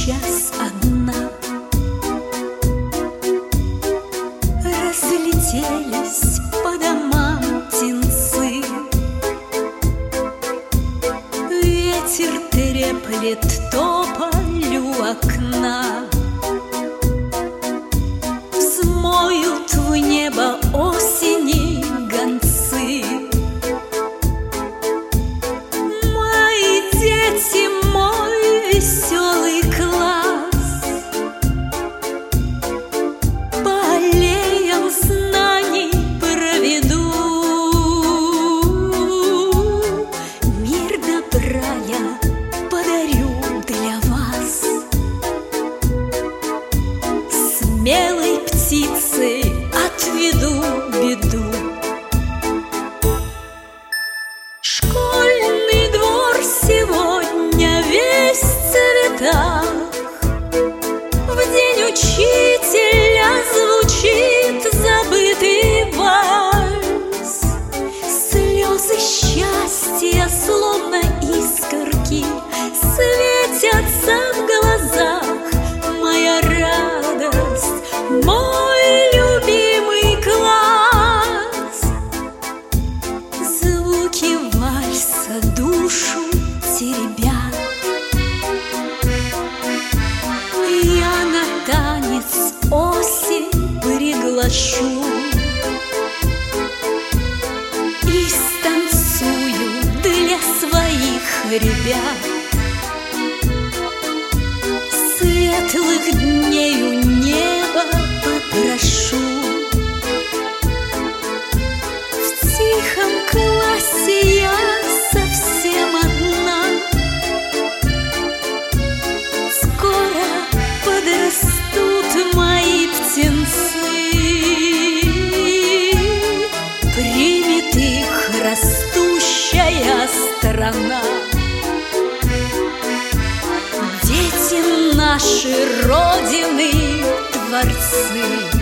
сейчас одна. Разлетелись по домам птенцы, ветер треплет тополь у окна. Взмоют в небо осени гонцы. Мои дети, мой веселый класс, по аллеям знаний проведу. Мир добра я подарю для вас. Смелой птицы отведу беду. Школьный двор сегодня весь в цветах. В день учителя звучит забытый вальс. Слезы счастья, словно искорки, светятся в глазах. Моя радость, мой любимый класс. Звуки вальса душу теребят. Я на танец осень приглашу и станцую для своих ребят. Светлых дней у неба попрошу. В тихом классе я совсем одна. Скоро подрастут мои птенцы. Примет их растущая страна. Дети наши Родины творцы.